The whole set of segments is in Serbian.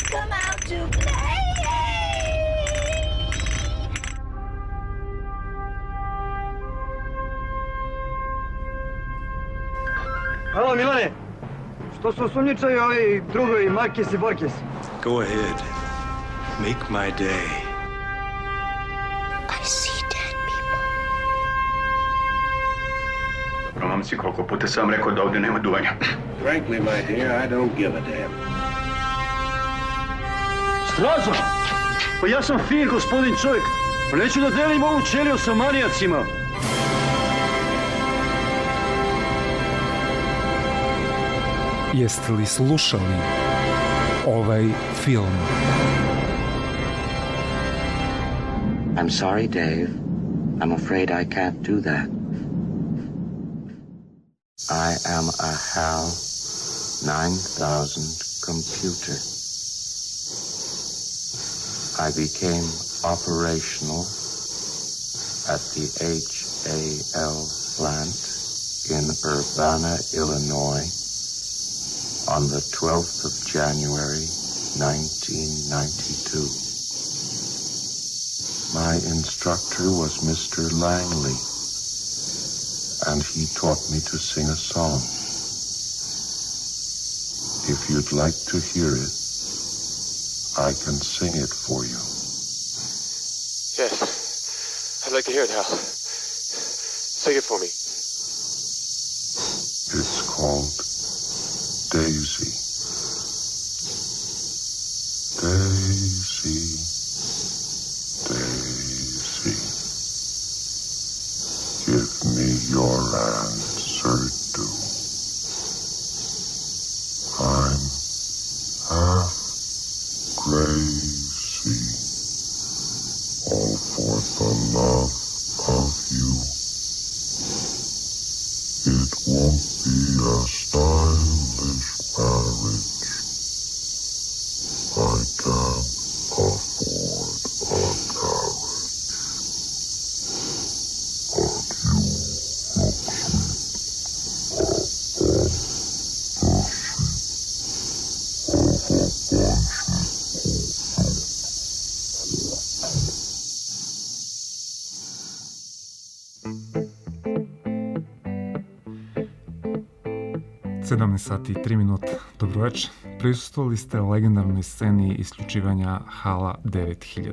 come out to play. Halo, Milane. Što su osumnjičaju ovi drugovi Markis i Borkis? Go ahead. Make my day. I see dead people. Dobro, momci, koliko puta sam rekao da ovdje nema duvanja. Frankly, my dear, I don't give a damn. Stražo! Pa ja sam fin, gospodin čovjek. Pa neću da delim ovu ćeliju sa manijacima. Jeste li slušali ovaj film? I'm sorry, Dave. I'm afraid I can't do that. I am a HAL 9000 computer. I became operational at the HAL plant in Urbana, Illinois on the 12th of January, 1992. My instructor was Mr. Langley, and he taught me to sing a song. If you'd like to hear it, I can sing it for you. Yes, I'd like to hear it, Hal. Sing it for me. It's called Daisy. Daisy, Daisy, give me your answer too. I'm half crazy, all for the love of you. It won't be a stylish marriage. I can't afford a carriage. But you look sweet above the sheep. 17 sati i 3 minuta. Dobroveče. Prisustvovali ste legendarnoj sceni isključivanja HAL-a 9000.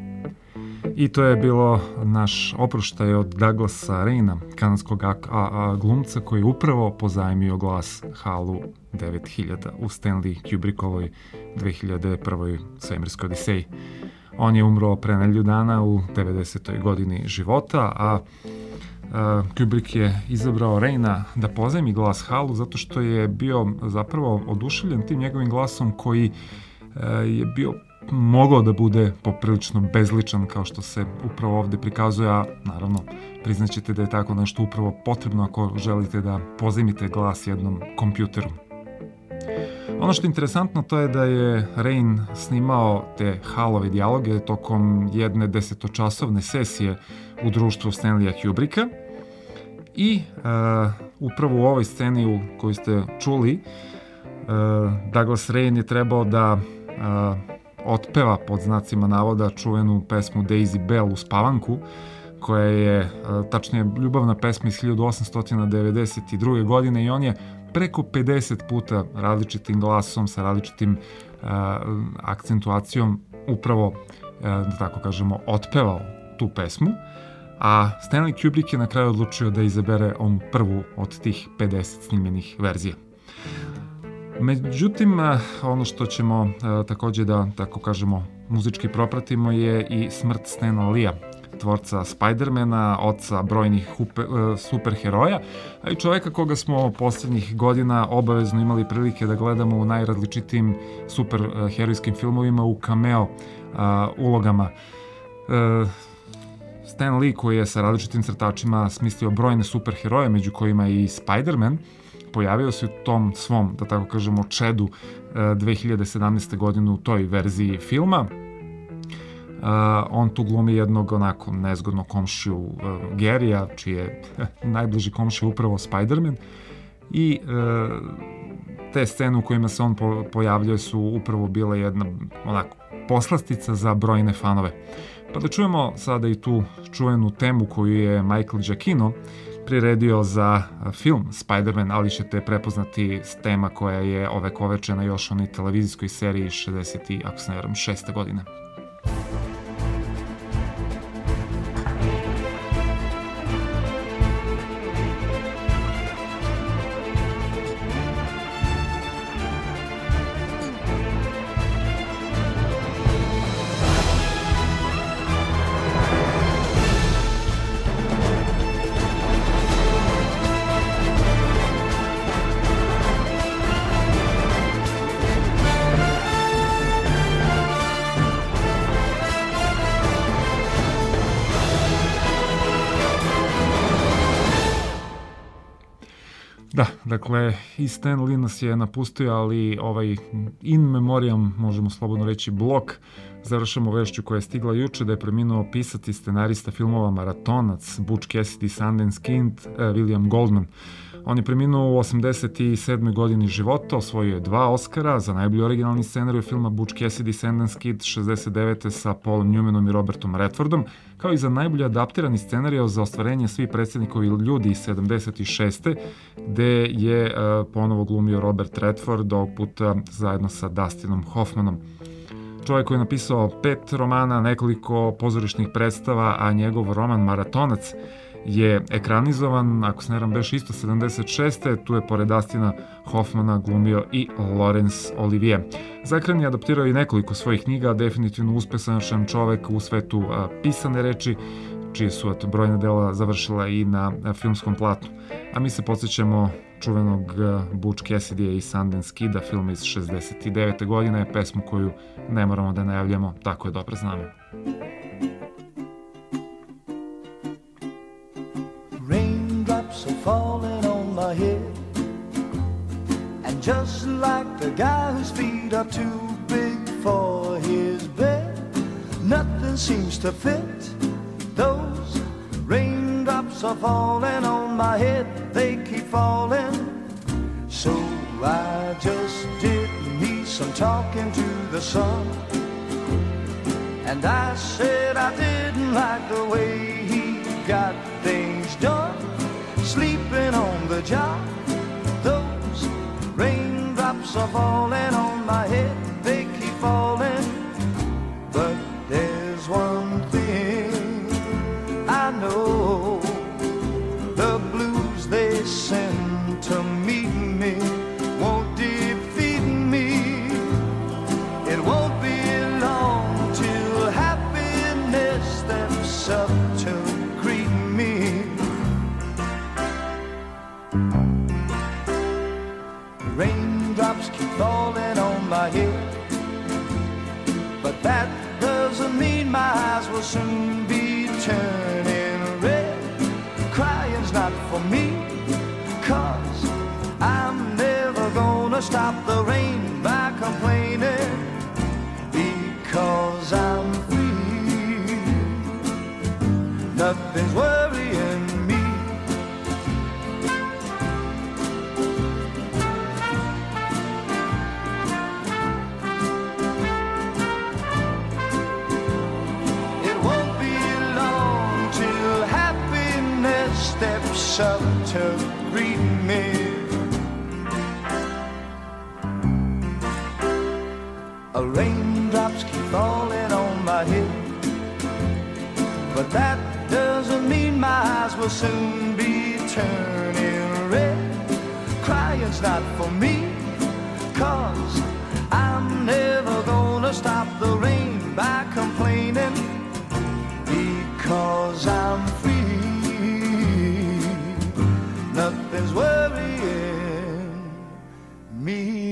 I to je bilo naš oproštaj od Douglasa Raina, kanadskog glumca koji je upravo pozajmio glas HAL-u 9000 u Stanley Kubrickovoj 2001. svemirskoj odiseji. On je umro pre nedelju dana u 90. godini života, a Kubrick je izabrao Raina da pozajmi glas HAL-u zato što je bio zapravo oduševljen tim njegovim glasom koji je bio mogao da bude poprilično bezličan kao što se upravo ovde prikazuje, a naravno priznaćete da je tako nešto upravo potrebno ako želite da pozajmite glas jednom kompjuteru. Ono što je interesantno to je da je Rain snimao te HAL-ove dijaloge tokom jedne 10-časovne sesije u društvu Stanleya Kubricka i upravo u ovoj sceni u kojoj ste čuli Douglas Rain je trebao da otpeva pod znacima navoda čuvenu pesmu Daisy Bell u spavanku koja je tačnije ljubavna pesma iz 1892. godine i on je preko 50 puta različitim glasom sa različitim akcentuacijom upravo, da tako kažemo, otpevao tu pesmu, a Stanley Kubrick je na kraju odlučio da izabere onu prvu od tih 50 snimljenih verzija. Međutim, ono što ćemo takođe da, tako kažemo, muzički propratimo je i smrt Stana Lee-a, tvorca Spidermana, oca brojnih superheroja, a i čoveka koga smo poslednjih godina obavezno imali prilike da gledamo u najrazličitijim superherojskim filmovima u cameo ulogama. Stan Lee, koji je sa različitim crtačima smislio brojne superheroje, među kojima i Spider-Man, pojavio se u tom svom, da tako kažemo, čedu 2017. godine u toj verziji filma. On tu glumi jednog onako nezgodnog komšiju Garyja, čiji je najbliži komšija upravo Spider-Man. I te scene u kojima se on pojavljuje su upravo bile jedna onako poslastica za brojne fanove. Pa da čujemo sada i tu čuvenu temu koju je Michael Giacchino priredio za film Spider-Man, ali ćete prepoznati tema koja je ovekovečena još u onoj televizijskoj seriji 60. ako se ne varam, 6. godine. Da, dakle, i Stan Lee nas je napustio, ali ovaj in memoriam, možemo slobodno reći, blok, završamo vešću koja je stigla juče da je preminuo pisac i scenarista filmova Maratonac, Butch Cassidy, Sundance Kid, William Goldman. On je preminuo u 87. godini života, osvojio je 2 Oscara za najbolji originalni scenarij filma Butch Cassidy, Sundance Kid 69. sa Paulom Newmanom i Robertom Redfordom, kao i za najbolji adaptirani scenarij za ostvarenje Svi predsjednikovi ljudi iz 76. gde je ponovo glumio Robert Redford, ovog puta zajedno sa Dustinom Hoffmanom. Čovjek koji je napisao 5 romana, nekoliko pozorišnih predstava, a njegov roman Maratonac je ekranizovan, ako se ne varam, beš isto 76. Tu je pored Dustina Hoffmana glumio i Laurence Olivier. Za ekran je adaptirao i nekoliko svojih knjiga, definitivno uspešan čovjek u svetu pisane reči, čije su brojne dela završila i na filmskom platnu. A mi se podsjećamo čuvenog Butch Cassidy i Sundance Kida, film iz 69. godine, pesmu koju ne moramo da najavljamo, tako je dobro znamo. Raindrops are falling on my head, and just like the guy whose feet are too big for his bed, nothing seems to fit. Those raindrops are falling on my head, they keep falling. So I just did me some talking to the sun, and I said I didn't like the way he got things done, sleeping on the job. Those raindrops are falling on my head, they keep falling. But there's one thing I know, the blues they send to meet me won't defeat me. It won't be long till happiness steps up to greet me. Raindrops keep falling on my head, but that doesn't mean my eyes will soon be turning red. Crying's not for me, 'cause I'm never gonna stop the rain by complaining, because I'm free. Nothing's worrying me. It won't be long till happiness steps up to greet me. Raindrops keep falling on my head, but that doesn't mean my eyes will soon be turning red. Crying's not for me, 'cause I'm never gonna stop the rain by complaining, because I'm free. Nothing's worrying me.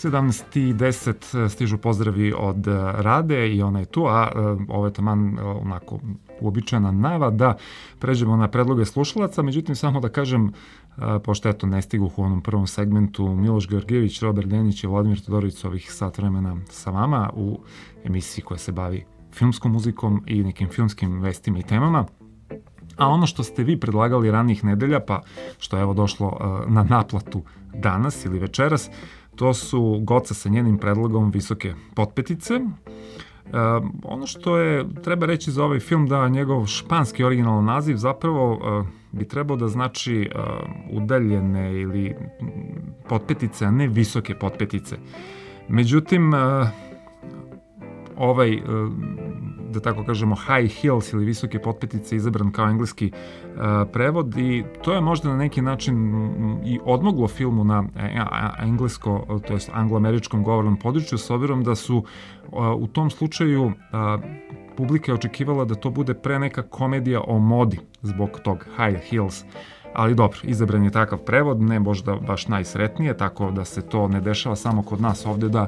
17:10 stižu pozdravi od Rade i ona je tu, a ovo je taman onako uobičajena najava da pređemo na predloge slušalaca, međutim samo da kažem, pošto eto ne stigu u onom prvom segmentu Miloš Georgijević, Robert Denić i Vladimir Todorović su ovih sat vremena sa vama u emisiji koja se bavi filmskom muzikom i nekim filmskim vestima i temama. A ono što ste vi predlagali ranijih nedelja, pa što je evo došlo na naplatu danas ili večeras, to su Goca sa njenim predlogom Visoke potpetice. Ono što je, treba reći za ovaj film, da njegov španski originalan naziv zapravo bi trebao da znači udaljene ili potpetice, a ne visoke potpetice. Međutim, ovaj, da tako kažemo, High Heels ili visoke potpetice izabran kao engleski prevod i to je možda na neki način i odmoglo filmu na englesko, to jest angloameričkom govornom području, s obzirom da su u tom slučaju publika je očekivala da to bude pre neka komedija o modi zbog tog High Heels. Ali dobro, izabran je takav prevod, ne možda baš najsretnije, tako da se to ne dešava samo kod nas ovde, da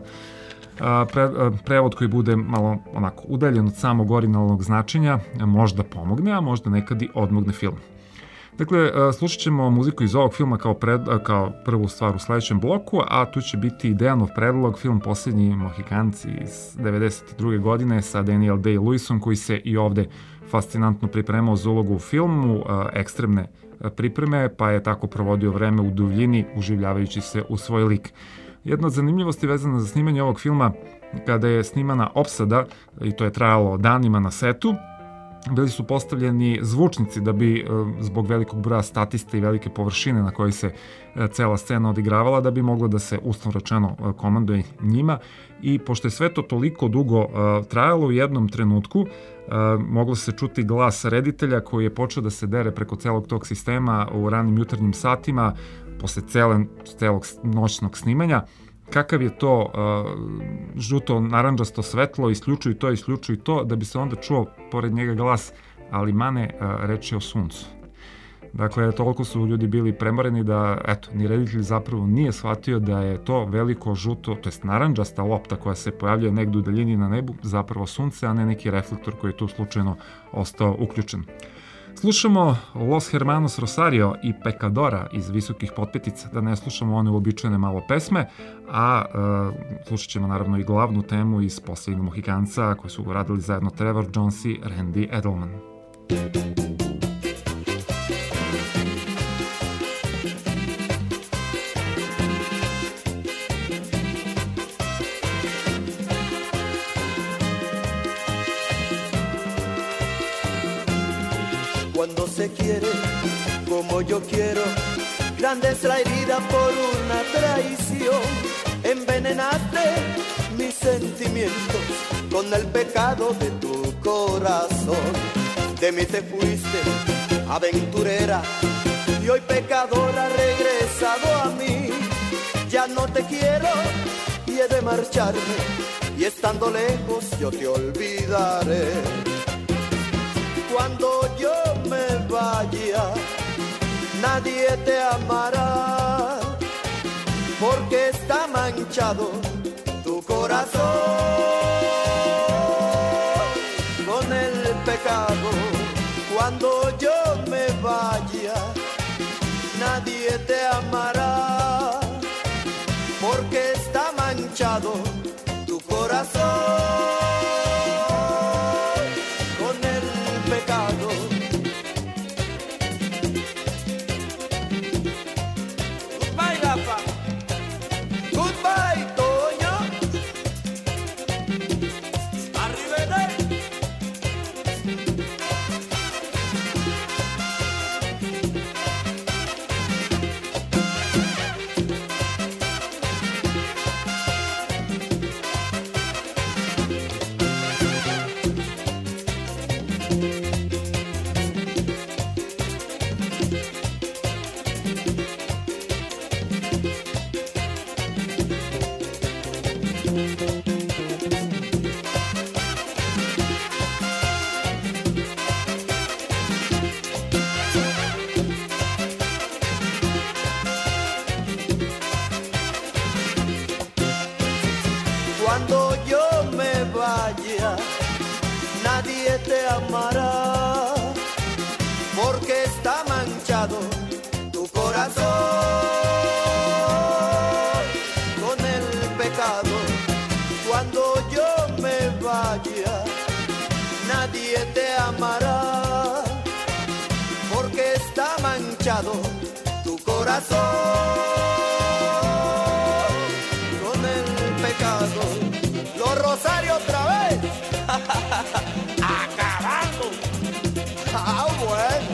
prevod koji bude malo onako udaljen od samog originalnog značenja možda pomogne, a možda nekad i odmogne film. Dakle, slušat ćemo muziku iz ovog filma kao prvu stvar u sledećem bloku, a tu će biti Dejanov predlog, film Posljednji Mohikanci iz 92. godine sa Daniel Day-Lewisom, koji se i ovde fascinantno pripremao za ulogu u filmu, ekstremne pripreme, pa je tako provodio vreme u duljini, uživljavajući se u svoj lik. Jedna od zanimljivosti vezana za snimanje ovog filma, kada je snimana opsada, i to je trajalo danima na setu, bili su postavljeni zvučnici da bi, zbog velikog broja statista i velike površine na kojoj se cela scena odigravala, da bi moglo da se uslovno rečeno komanduje njima. I pošto je sve to toliko dugo trajalo, u jednom trenutku moglo se čuti glas reditelja koji je počeo da se dere preko celog tog sistema u ranim jutarnjim satima, posle celog noćnog snimanja. Kakav je to žuto naranđasto svetlo, isključuj to, da bi se onda čuo pored njega glas, ali mane, reč je o suncu. Dakle, toliko su ljudi bili premoreni da, eto, ni reditelj zapravo nije shvatio da je to veliko žuto, to jest naranđasta lopta koja se pojavljuje negdje u daljini na nebu, zapravo sunce, a ne neki reflektor koji je tu slučajno ostao uključen. Slušamo Los Hermanos Rosario i Pecadora iz Visokih potpetica, da ne slušamo one uobičajene malo pesme, a slušat ćemo naravno i glavnu temu iz Posljednjeg Mohikanca koju su radili zajedno Trevor Jones i Randy Edelman. Cuando se quiere como yo quiero, grande es la herida por una traición. Envenenaste mis sentimientos con el pecado de tu corazón. De mí te fuiste, aventurera, y hoy pecadora regresado a mí. Ya no te quiero y he de marcharme, y estando lejos yo te olvidaré. Cuando yo me vaya, nadie te amará, porque está manchado tu corazón con el pecado. Cuando yo me vaya, nadie te amará, porque está manchado tu corazón. corazón con el pecado. Cuando yo me vaya, nadie te amará, porque está manchado tu corazón con el pecado. Los Rosarios otra vez, acabando. Ah, bueno.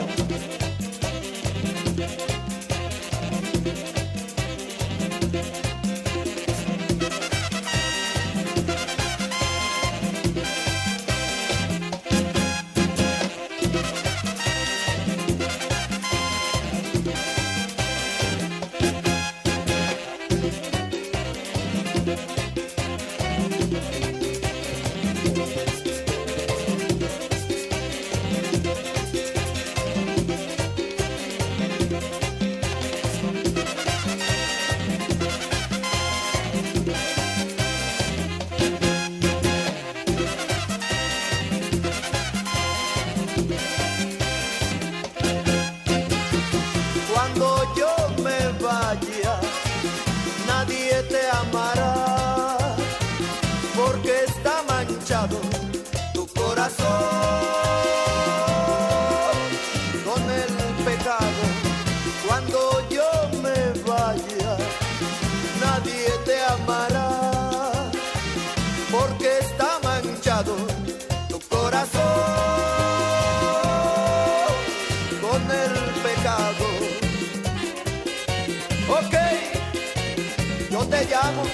Tu corazón con el pecado. Cuando yo me vaya, nadie te amará, porque está manchado tu corazón con el pecado. Ok, yo te llamo.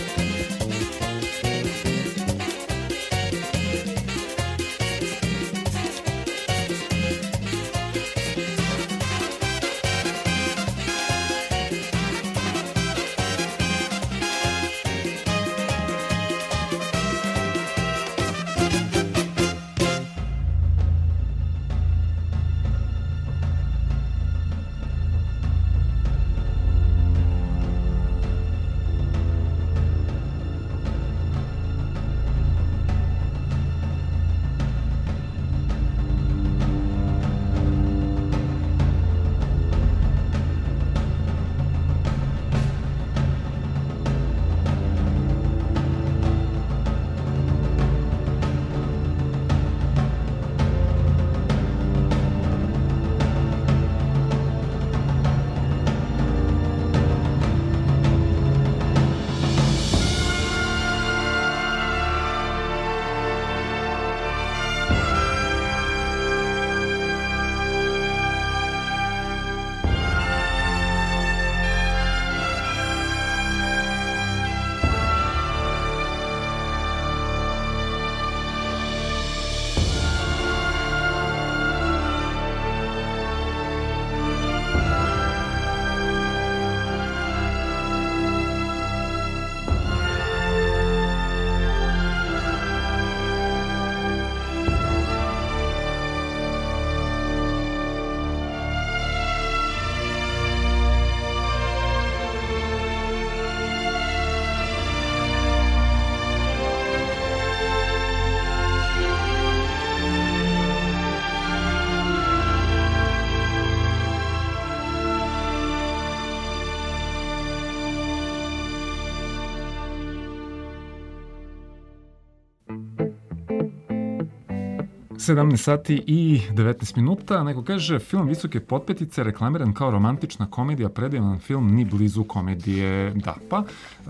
sati i 19 minuta. Neko kaže, film Visoke potpetice reklamiran kao romantična komedija, predivan film, ni blizu komedije. Da, pa,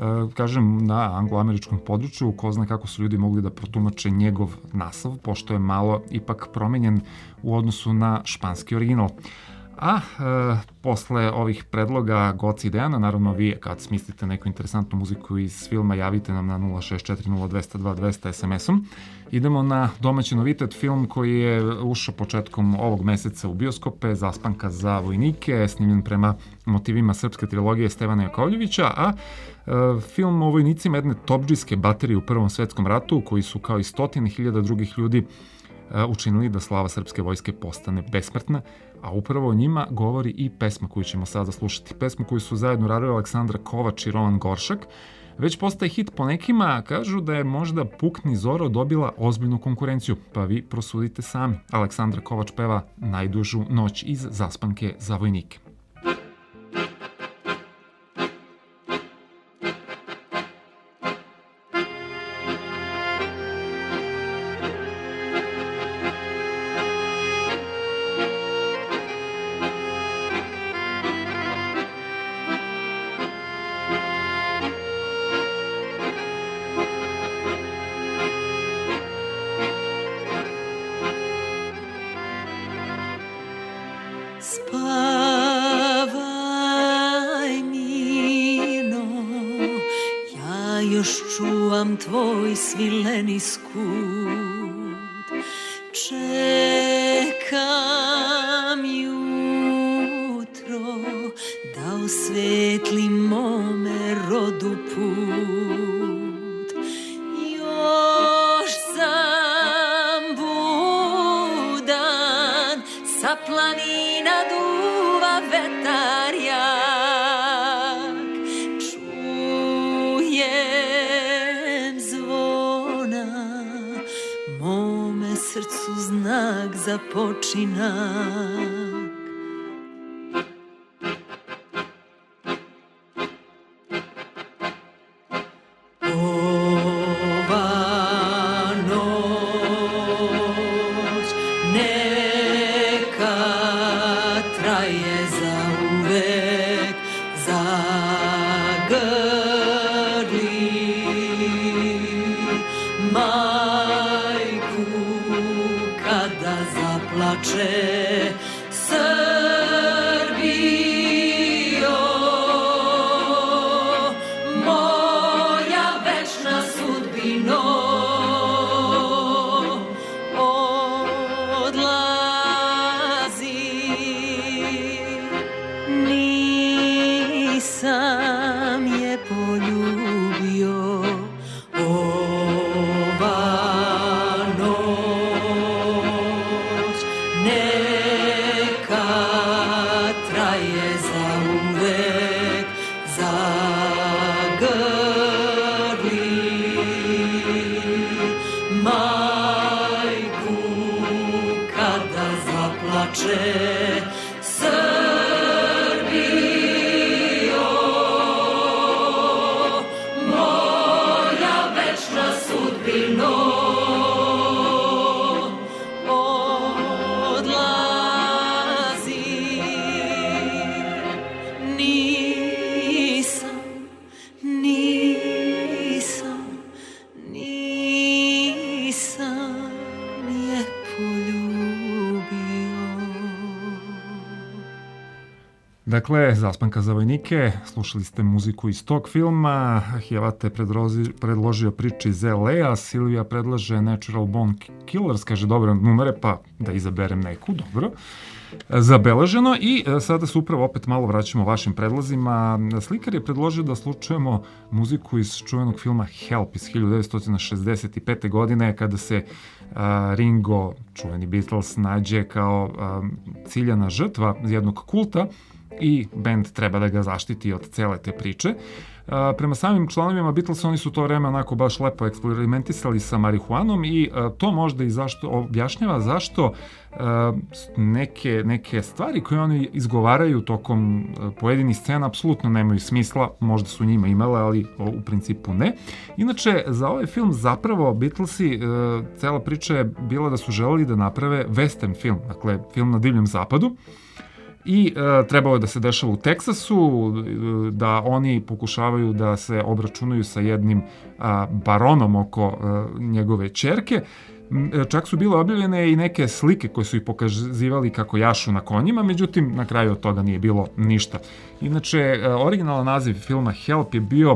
kažem, na anglo-američkom području, ko zna kako su ljudi mogli da protumače njegov naslov, pošto je malo ipak promenjen u odnosu na španski original. A posle ovih predloga Goca i Dejana, naravno vi kad smislite neku interesantnu muziku iz filma, javite nam na 0640200 SMS-om. Idemo na domaći novitet, film koji je ušao početkom ovog meseca u bioskope, Zaspanka za vojnike, snimljen prema motivima srpske trilogije Stevana Jakovljevića, a film o vojnicima jedne topdžijske baterije u Prvom svetskom ratu, koji su kao i stotine hiljada drugih ljudi učinili da slava srpske vojske postane besmrtna, a upravo o njima govori i pesma koju ćemo sada slušati. Pesmu koju su zajedno radili Aleksandra Kovač i Roman Goršak. Već postaje hit po nekima, kažu da je možda Pukni Zoro dobila ozbiljnu konkurenciju, pa vi prosudite sami. Aleksandra Kovač peva Najdužu noć iz Zaspanke za vojnike. svileni skut. Čekam jutro da osvetli mome rodu put. Još sam budan, sa planina duva vetar jak. Čujem zvona, mome srcu znak za počinak. Dakle, Zaspanka za vojnike, slušali ste muziku iz tog filma, Hjevate predložio priče iz LA-a, Silvija predlaže Natural Born Killers, kaže dobre numere, pa da izaberem neku, dobro. Zabeleženo i sada se upravo opet malo vraćamo vašim predlozima. Slikar je predložio da slučujemo muziku iz čuvenog filma Help iz 1965. godine kada se Ringo, čuveni Beatles, nađe kao ciljana žrtva jednog kulta i bend treba da ga zaštiti od cele te priče. Prema samim članovima Beatlesa oni su to vreme onako baš lepo eksperimentisali sa marihuanom i to možda i zašto objašnjava zašto neke stvari koje oni izgovaraju tokom pojedinih scena apsolutno nemaju smisla, možda su njima imale, ali u principu ne. Inače, za ovaj film zapravo Beatlesi, cela priča je bila da su želeli da naprave western film, dakle film na divljem zapadu. I trebalo je da se dešava u Teksasu, da oni pokušavaju da se obračunaju sa jednim baronom oko njegove ćerke. Čak su bile objavljene i neke slike koje su ih pokazivali kako jašu na konjima, međutim na kraju od toga nije bilo ništa. Inače, originalan naziv filma Help je bio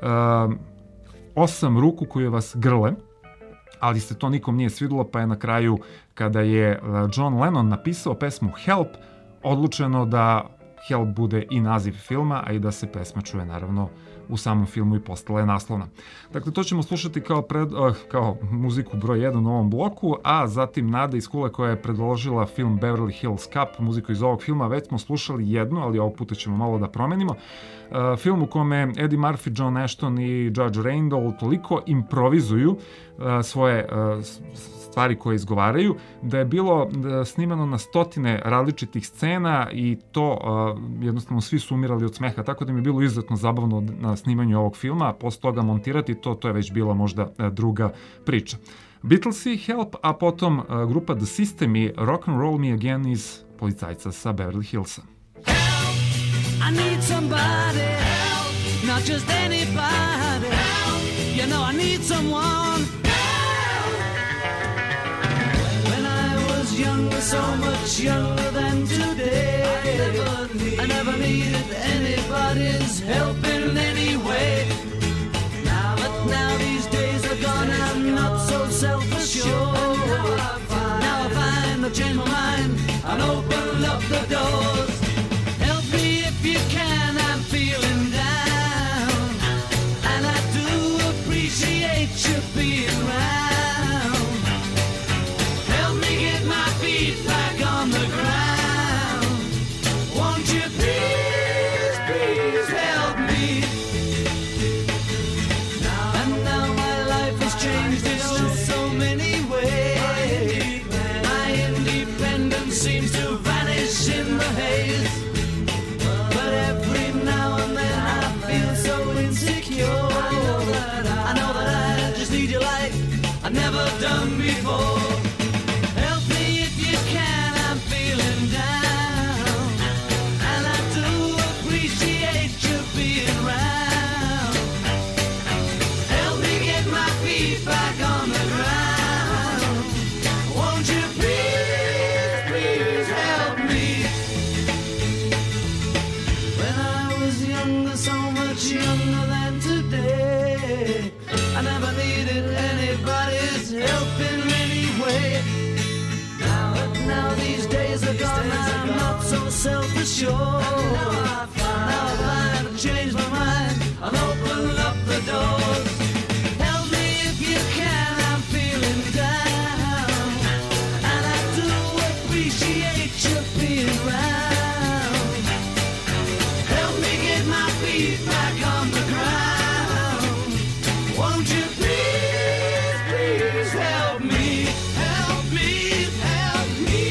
8 ruku koje vas grle, ali se to nikom nije svidilo, pa je na kraju, kada je John Lennon napisao pesmu Help, odlučeno da Help bude i naziv filma, a i da se pesma čuje naravno u samom filmu i postala je naslovna. Dakle, to ćemo slušati kao muziku broj 1 u ovom bloku, a zatim Nada iz Kule koja je predložila film Beverly Hills Cop, muziku iz ovog filma. Već smo slušali jednu, ali ovog puta ćemo malo da promenimo. Film u kome Eddie Murphy, John Ashton i Judge Randall toliko improvizuju svoje stvari koje izgovaraju, da je bilo snimano na stotine različitih scena i to jednostavno svi su umirali od smeha, tako da mi je bilo izuzetno zabavno na snimanju ovog filma, a posle toga montirati to je već bila možda druga priča. Beatlesi, Help, a potom grupa The System i Rock and Roll Me Again iz Policajca sa Beverly Hillsa. Help, I need somebody, help, not just anybody, help, you know I need someone, help. When I was younger, so much younger than today, I never needed anybody's help in any way. But now these days are gone. the doors. Help me if you can, I'm feeling down. And I do appreciate you being around. Help me get my feet back on the ground. Won't you please, please help me? And now my life has changed in so many ways. My independence seems to vanish in the haze. But every now and then I feel so insecure. I know that I just need you like I've never done before. Help me if you can, I'm feeling down. And I do appreciate you being around. Help me get my feet back on the ground. Won't you please, please help me? When I was younger, so much younger than today, I never needed anybody's help in any way. But now these days are gone, I'm not so self-assured. Now I find I've changed my mind, I'll open up the doors. Help me if you can, I'm feeling down. And I do appreciate you being around. Help me get my feet back on the ground. Won't you please, please help me? Help me, help me.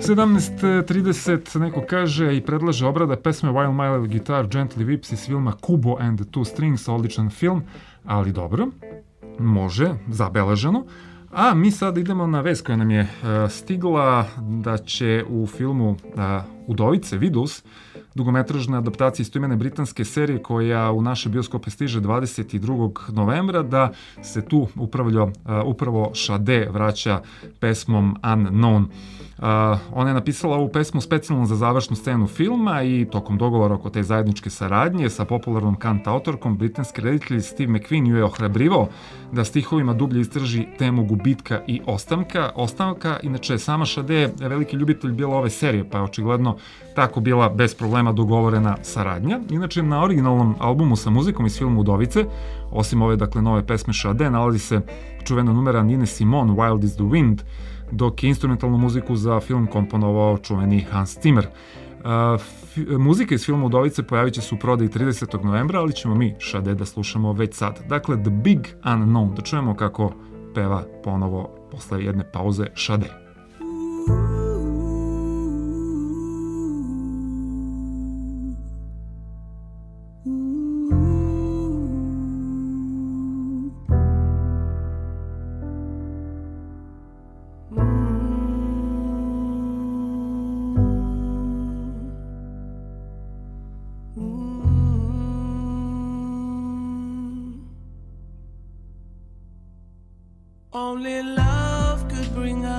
17:30 neko kaže i predlaže obrada pesme While My Guitar Gently Weeps iz filma Kubo and the Two Strings, odličan film, ali dobro, može, zabeleženo. A mi sad idemo na vest koja nam je stigla da će u filmu Udovice, Widows, dugometražna adaptacija istoimene britanske serije koja u naše bioskope stiže 22. novembra, da se tu upravo Sade vraća pesmom Unknown. Ona je napisala ovu pesmu specijalno za završnu scenu filma i tokom dogovora oko te zajedničke saradnje sa popularnom kantautorkom britanski reditelj Steve McQueen ju je ohrabrivao da stihovima dublje istraži temu gubitka i ostanka. Inače, sama Sade je veliki ljubitelj bila ove serije, pa je očigledno tako bila bez problema dogovorena saradnja. Inače, na originalnom albumu sa muzikom iz filma Udovice, osim ove nove pesme Sade, nalazi se čuvena numera Nine Simone, Wild is the Wind, dok je instrumentalnu muziku za film komponovao čuveni Hans Zimmer. Muzika iz filma Udovice pojavit će se u prodaji 30. novembra, ali ćemo mi Sade da slušamo već sad. Dakle, The Big Unknown, da čujemo kako peva ponovo posle jedne pauze Sade. Only love could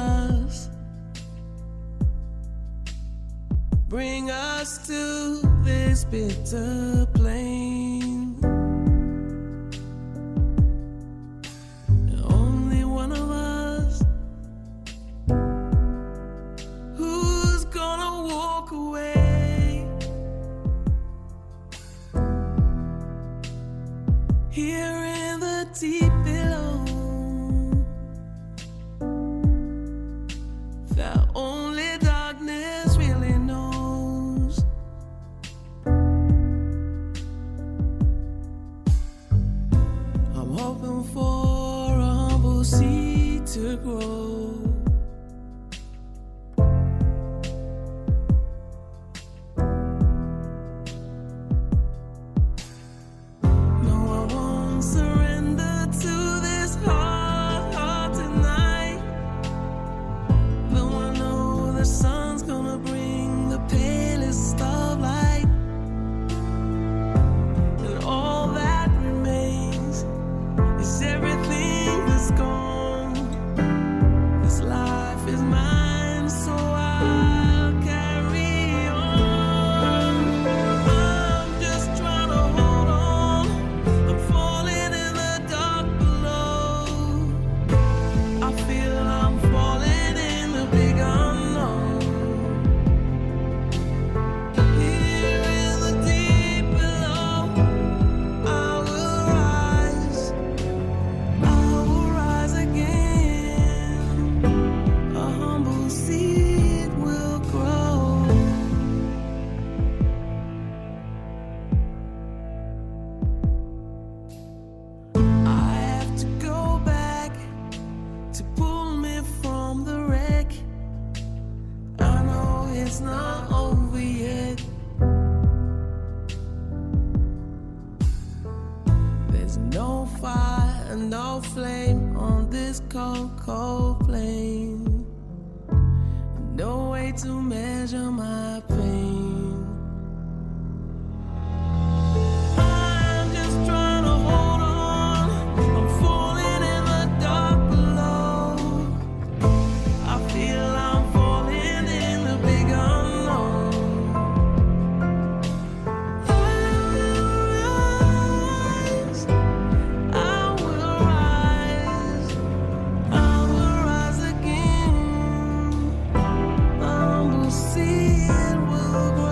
bring us to this bitter plain. Only one of us who's gonna walk away. Here in the deep below, that only darkness really knows. I'm hoping for a humble seed to grow. No, I won't surrender to this heart tonight. The sun's gonna bring the palest of light, and all that remains is everything that's gone. This life is mine, so I'll carry on. I'm just trying to hold on. I'm falling in the dark below. I feel I'm falling in the big unknown. Here in the deep below, I will rise again. A humble seed will grow. I have to go back to pull me from the wreck. I know it's not over yet. There's no fire, no flame on this cold, cold plain. No way to measure my pain. I'm just trying to hold on. I'm falling in the dark below. I feel I'm falling in the big unknown. I will rise again. A humble seed will grow.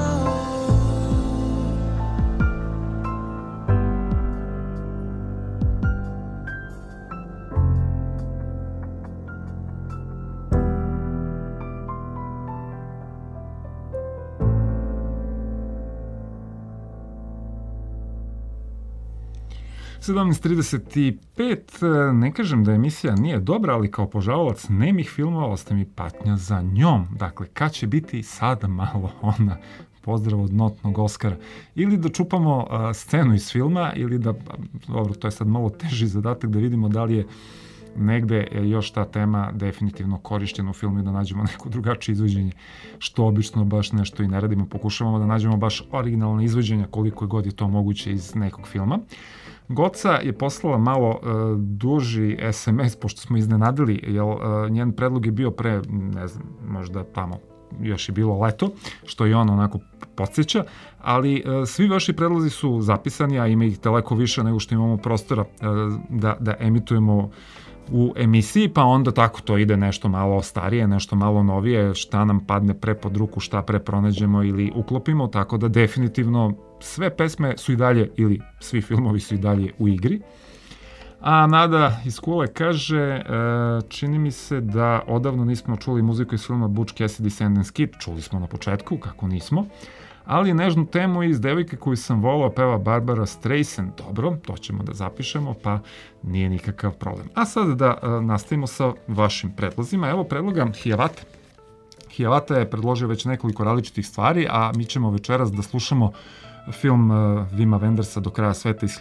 17:35, ne kažem da emisija nije dobra, ali kao obožavalac nemih filmova ostaje mi patnja za njom. Dakle, kad će biti sada malo ona pozdrav od notnog Oskara? Ili da čupamo scenu iz filma, ili da, dobro, to je sad malo teži zadatak da vidimo da li je negde još ta tema definitivno korišćena u filmu i da nađemo neko drugačije izvođenje, što obično baš nešto i ne radimo. Pokušavamo da nađemo baš originalne izvođenja koliko je god je to moguće iz nekog filma. Goca je poslala malo duži SMS, pošto smo iznenadili, jer njen predlog je bio pre, ne znam, možda tamo još je bilo leto, što je on onako podsjeća, ali svi vaši predlozi su zapisani, a ima ih daleko više nego što imamo prostora da emitujemo u emisiji, pa onda tako to ide nešto malo starije, nešto malo novije, šta nam padne pre pod ruku, šta pre pronađemo ili uklopimo, tako da definitivno sve pesme su i dalje, ili svi filmovi su i dalje u igri. A Nada iz Kule kaže, čini mi se da odavno nismo čuli muziku iz filma Butch Cassidy Sand and Skip, čuli smo na početku, kako nismo, ali nežnu temu iz Devojke koju sam volao peva Barbara Streisand. Dobro, to ćemo da zapišemo, pa nije nikakav problem. A sad da nastavimo sa vašim predlozima. Evo predloga Hijavate. Hijavata je predložio već nekoliko različitih stvari, a mi ćemo večeras da slušamo film Vima Wendersa Do kraja sveta iz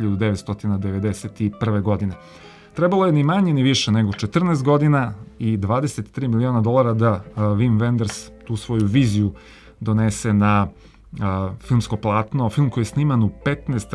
1991. godine. Trebalo je ni manje ni više nego 14 godina i $23 miliona da Wim Wenders tu svoju viziju donese na filmsko platno, film koji je sniman u 15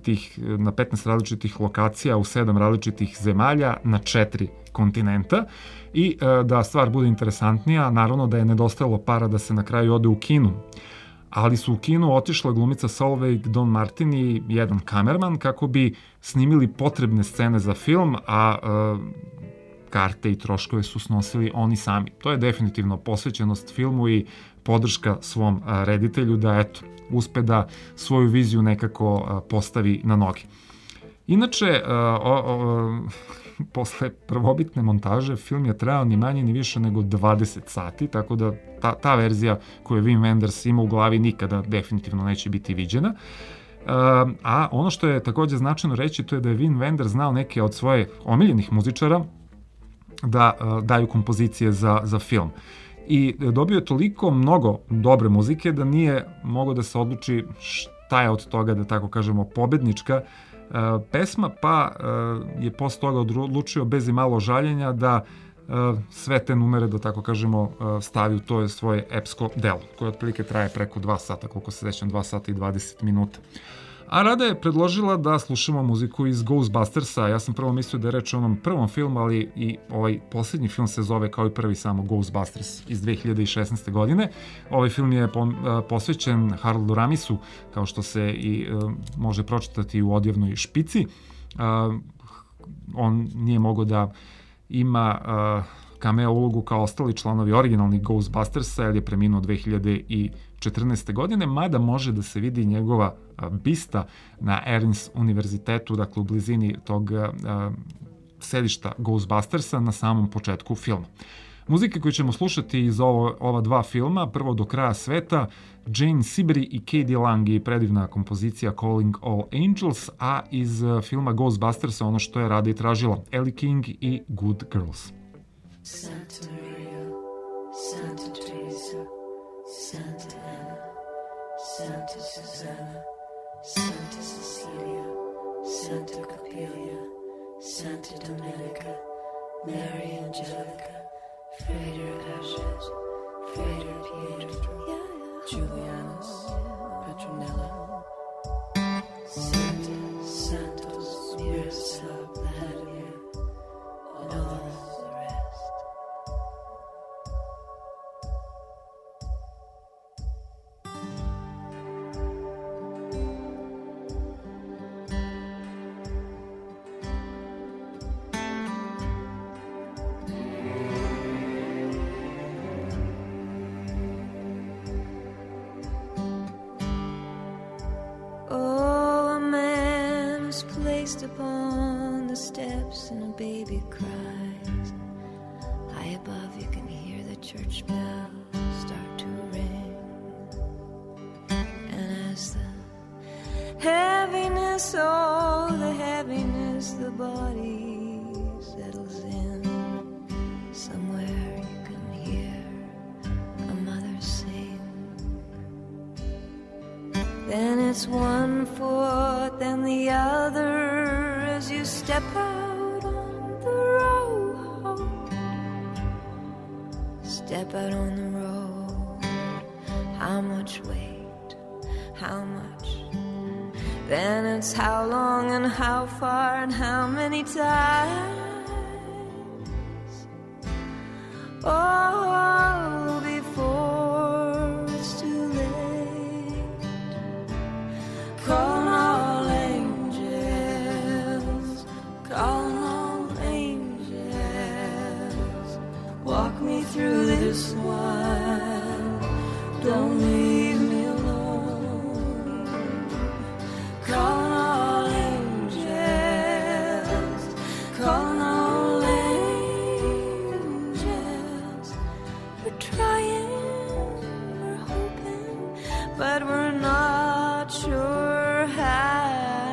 različitih lokacija u 7 različitih zemalja na 4 kontinenta. I da stvar bude interesantnija, naravno da je nedostajalo para da se na kraju ode u kinu, ali su u kinu otišla glumica Solveig, Don Martin i jedan kamerman kako bi snimili potrebne scene za film, a karte i troškove su snosili oni sami. To je definitivno posvećenost filmu i podrška svom reditelju da, eto, uspe da svoju viziju nekako postavi na noge. Inače, posle prvobitne montaže film je trajao ni manje ni više nego 20 sati, tako da ta verzija koju je Wim Wenders ima u glavi nikada definitivno neće biti viđena. A ono što je takođe značajno reći, to je da je Wim Wenders znao neke od svoje omiljenih muzičara da daju kompozicije za film. I dobio je toliko mnogo dobre muzike da nije mogao da se odluči šta je od toga, da tako kažemo, pobednička pesma, pa je posle toga odlučio bez i malo žaljenja da sve te numere, da tako kažemo, stavi u to svoje epsko delo, koje otprilike traje preko 2 sata, koliko se sećam, 2 sata i 20 minuta. A Rada je predložila da slušamo muziku iz Ghostbustersa. Ja sam prvo mislio da je reč o onom prvom filmu, ali i ovaj posljednji film se zove kao i prvi samo Ghostbusters iz 2016. godine. Ovaj film je posvećen Harold Ramisu, kao što se i može pročitati u odjevnoj špici. On nije mogao da ima cameo ulogu kao ostali članovi originalnih Ghostbustersa, jer je preminuo 2014. godine, mada može da se vidi njegova bista na Aarhus univerzitetu, dakle u blizini tog sedišta Ghostbustersa na samom početku filma. Muzike koju ćemo slušati iz ova dva filma, prvo Do kraja sveta, Jane Siberry i K.D. Lang i predivna kompozicija Calling All Angels, a iz filma Ghostbustersa ono što je Rada i tražila, Ellie King i Good Girls. Santa Maria, Santa Teresa, Santa Anna, Santa Susanna, Santa Cecilia, Santa Capilia, Santa Domenica, Mary Angelica, Frater Ashes, Frater Pietro, Julianus, Petronella, Santa Santos, Miroslav, Vladimir, and all the rest. Upon the steps and a baby cries. High above you can hear the church bells start to ring. And as the heaviness, oh the heaviness body settles in, somewhere you can hear a mother sing. Then it's one foot, then the other, as you step out on the road. Step out on the road. How much weight? How much? Then it's how long and how far and how many times. Oh, before it's too late. Call all angels, call all angels. Walk me through this while, don't leave me alone. Call all angels, call all angels. We're trying, we're hoping, but we're not sure how.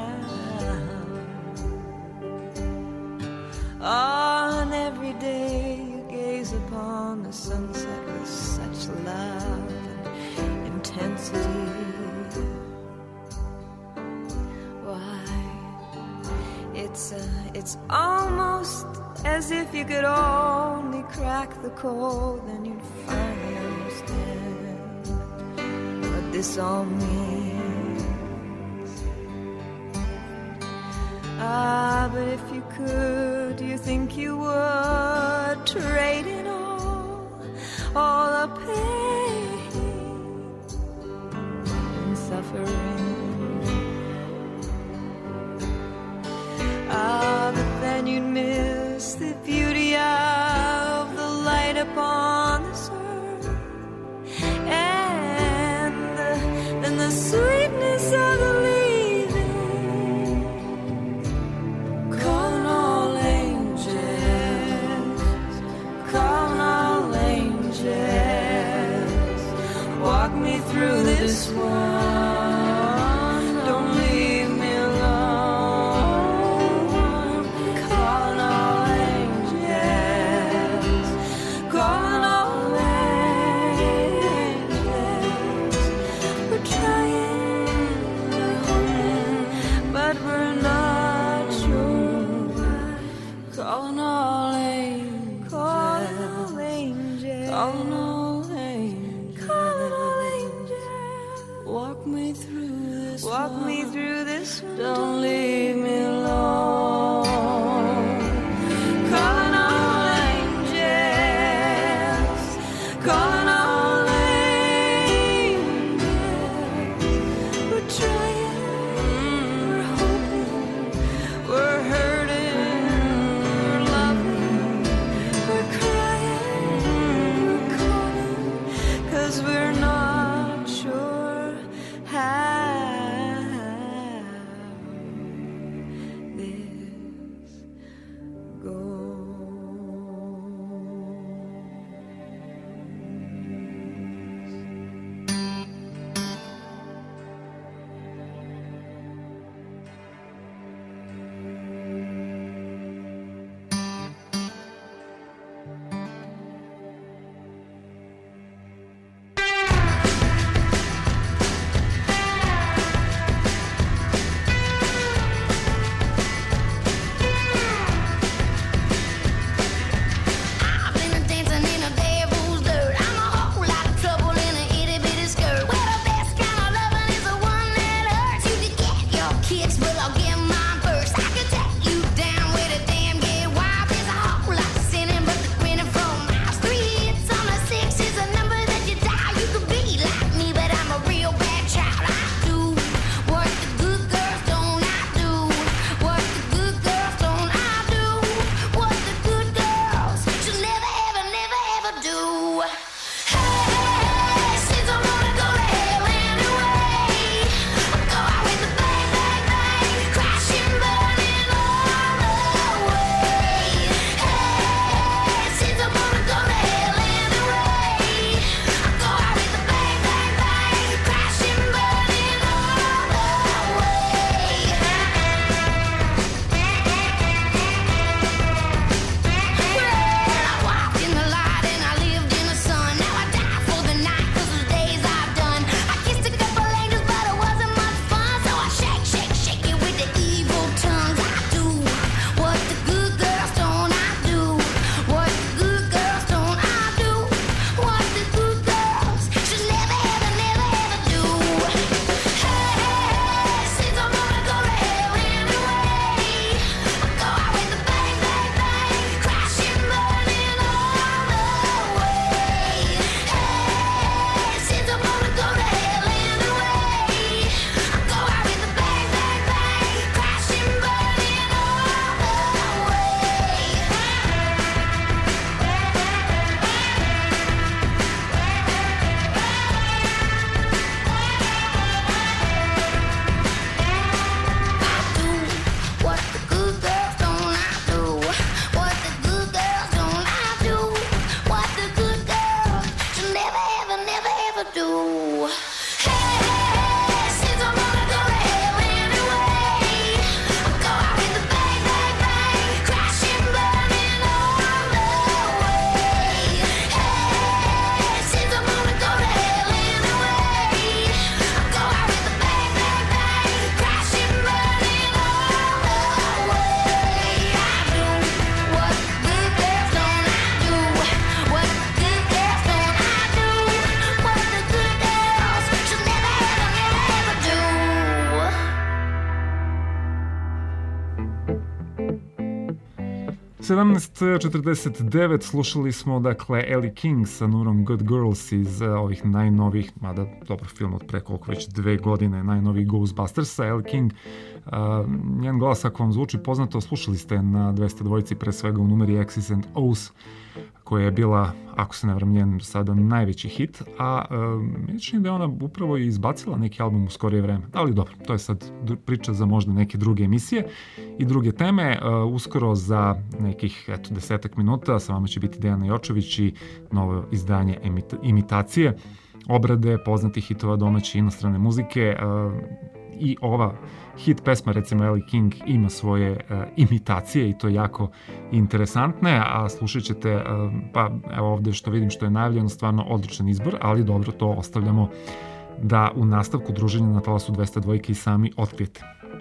On every day you gaze upon the sunset with such love and intensity. It's almost as if you could only crack the code, then you'd finally understand what this all means. But if you could, do you think you would trade in all the pain and suffering? But then you'd miss the beauty of the light upon this earth, and then the sweetness of the leaving. Calling all angels, calling all angels. Walk me through this one, don't leave me alone. Walk me through this, don't leave me alone. Calling all angels, calling all angels. We're trying, we're hoping, we're hurting, we're loving, we're crying, we're calling. 17:49 slušali smo dakle Ellie King sa numerom Good Girls iz ovih najnovijih, mada dobar film od pre koliko već 2 godine, najnoviji Ghostbustersa. Ellie King, njen glas ako vam zvuči poznato, slušali ste na 202 pre svega u numeri X's and O's, koja je bila, ako se ne varam, njen sada najveći hit, a mi čini da je ona upravo i izbacila neki album u skorije vreme. Ali dobro, to je sad priča za možda neke druge emisije i druge teme. Uskoro za nekih 10 minuta sa vama će biti Dejana Jočević i novo izdanje imitacije, obrade poznatih hitova domaće i inostrane muzike. I ova hit pesma, recimo Ellie King, ima svoje imitacije i to je jako interesantne, a slušat ćete, pa evo ovde što vidim što je najavljeno, stvarno odličan izbor, ali dobro, to ostavljamo da u nastavku druženja na talasu 202 i sami otkrijete.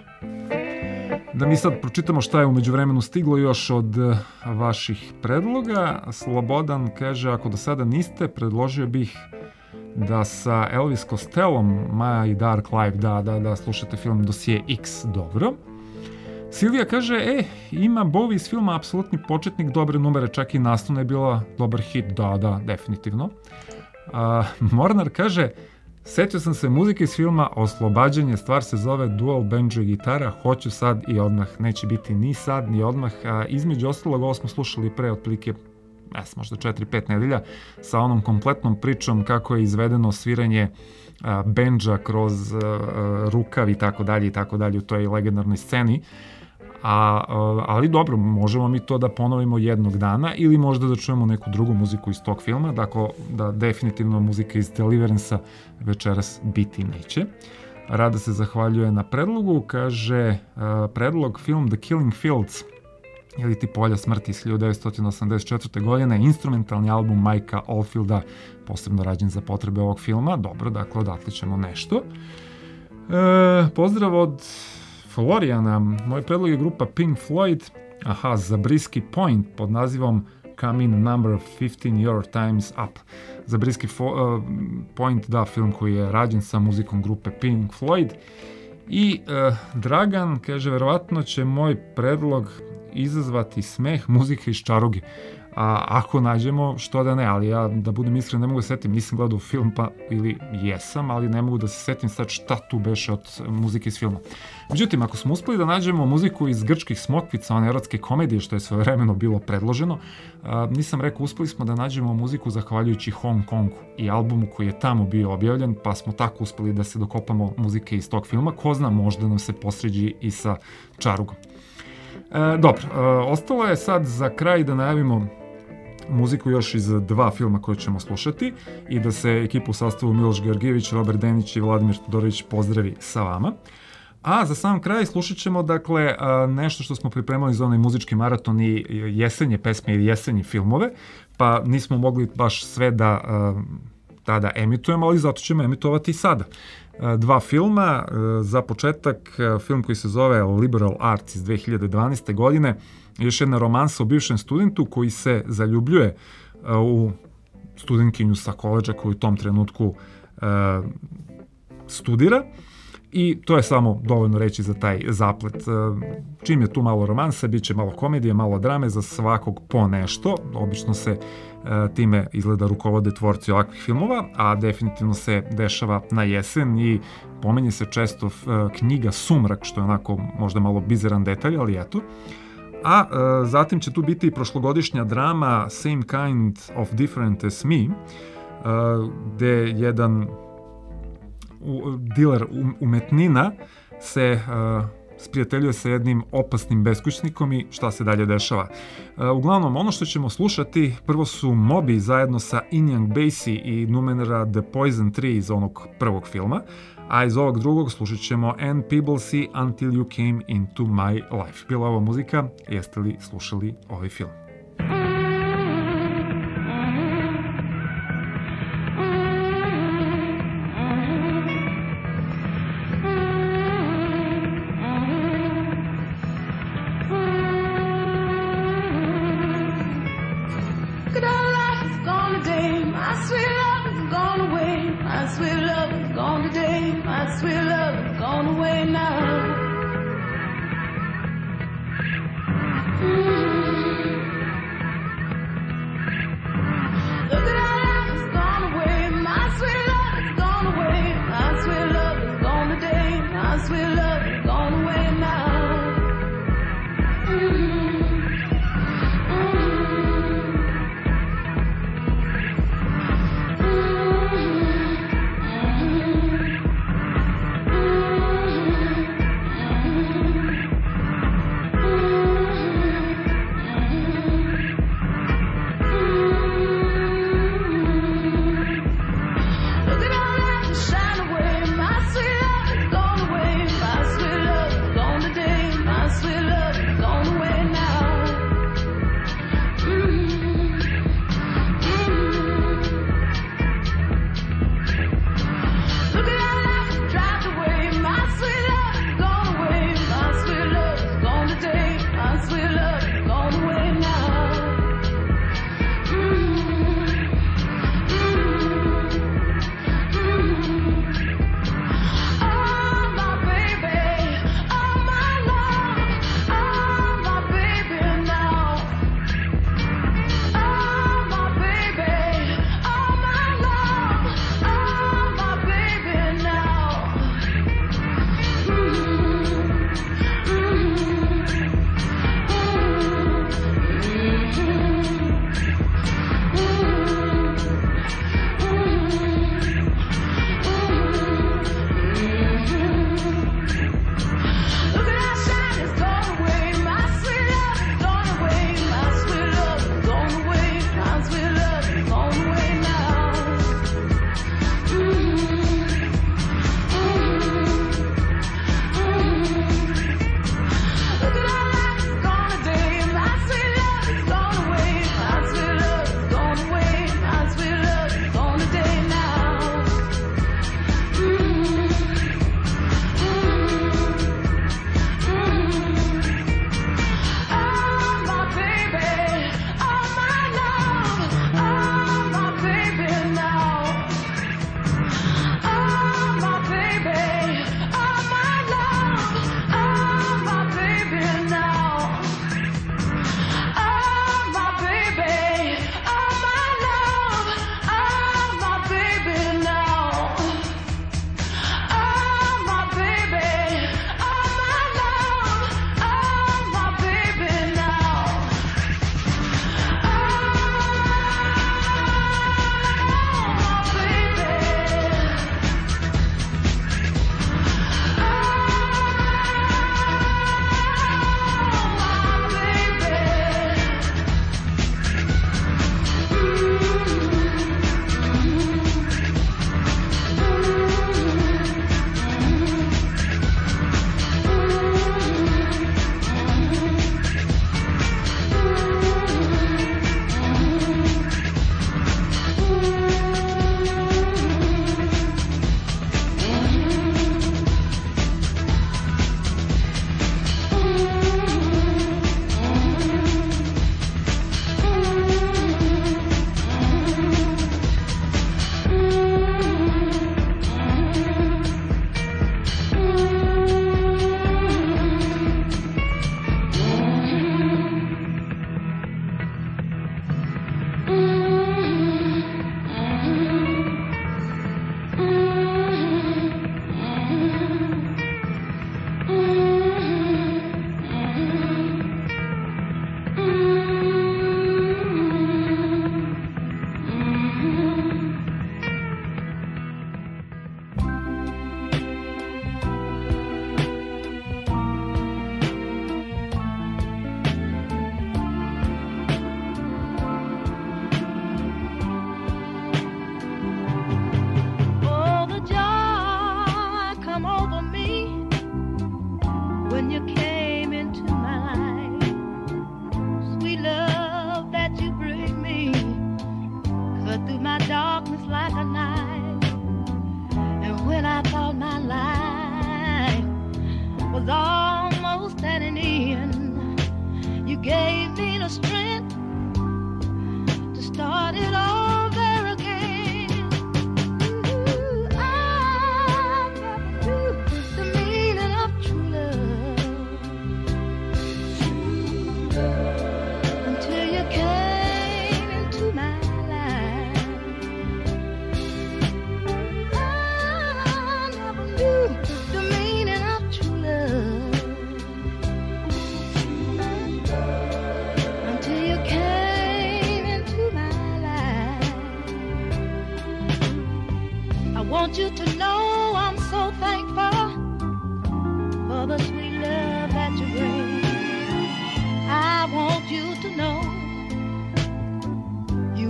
Da mi sad pročitamo šta je u međuvremenu stiglo još od vaših predloga. Slobodan kaže, ako do sada niste, predložio bih da sa Elvis Costellom My Dark Life, da slušate film Dosije X, dobro. Silvija kaže, ima Bowie iz filma Apsolutni početnik dobre numere, čak i nastavno je bila dobar hit, da, definitivno. Mornar kaže, setio sam se muzike iz filma Oslobađanje, stvar se zove Dual banjo i gitara, hoću sad i odmah, neće biti ni sad ni odmah, između ostalog ovo smo slušali pre otprilike možda 4-5 nedelja sa onom kompletnom pričom kako je izvedeno sviranje bendža kroz rukav i tako dalje u toj legendarnoj sceni. Ali dobro, možemo mi to da ponovimo jednog dana ili možda da čujemo neku drugu muziku iz tog filma, dakle da definitivno muzika iz Deliverance-a večeras biti neće. Rada se zahvaljuje na predlogu, kaže predlog film The Killing Fields ili ti Polja smrti iz 1984. godine, instrumentalni album Majka Oldfielda, posebno rađen za potrebe ovog filma. Dobro, dakle, odatle ćemo nešto. Pozdrav od Florijana. Moj predlog je grupa Pink Floyd, Zabriskie Point, pod nazivom Come in number 15 your times up. Zabriskie Point, da, film koji je rađen sa muzikom grupe Pink Floyd. I Dragan kaže, verovatno će moj predlog izazvati smeh muzike iz Čaruge. Ako nađemo, što da ne, ali ja, da budem iskren, ne mogu da setim, nisam gledao film, pa ili jesam, ali ne mogu da se setim sad šta tu beše od muzike iz filma. Međutim, ako smo uspeli da nađemo muziku iz Grčkih smokvica, one erotske komedije, što je svojevremeno bilo predloženo, nisam rekao, uspeli smo da nađemo muziku zahvaljujući Hong Kongu i albumu koji je tamo bio objavljen, pa smo tako uspeli da se dokopamo muzike iz tog filma. Ko zna, možda nam se posređi i sa Čarugom. Dobro, ostalo je sad za kraj da najavimo muziku još iz 2 filma koje ćemo slušati i da se ekipu u sastavu Miloš Georgijević, Robert Denić i Vladimir Todorović pozdravi sa vama. A za sam kraj slušat ćemo dakle nešto što smo pripremali za onaj muzički maraton i jesenje pesme i jesenje filmove, pa nismo mogli baš sve da tada emitujemo, ali zato ćemo emitovati sada. 2 filma, za početak film koji se zove Liberal Arts iz 2012. godine, još jedna romansa o bivšem studentu koji se zaljubljuje u studentkinju sa koledža koju u tom trenutku studira i to je samo dovoljno reći za taj zaplet. Čim je tu malo romansa, bit će malo komedije, malo drame, za svakog po nešto. Obično se time izgleda rukovode tvorci ovakvih filmova, a definitivno se dešava na jesen i pomenje se često knjiga Sumrak, što je onako možda malo bizaran detalj, ali eto. A zatim će tu biti i prošlogodišnja drama Same Kind of Different as Me, gde jedan diler umetnina se sprijateljuje sa jednim opasnim beskućnikom i šta se dalje dešava. Uglavnom, ono što ćemo slušati, prvo su Moby zajedno sa Ian Bassey i numera The Poison Tree iz onog prvog filma, a iz ovog drugog slušat ćemo Ann Peeblesy Until You Came Into My Life. Bila ova muzika, jeste li slušali ovaj film? Mm-hmm.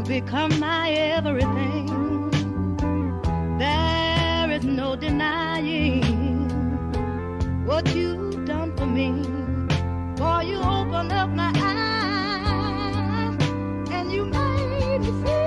become my everything. There is no denying what you've done for me. Boy, you opened up my eyes and you made me see.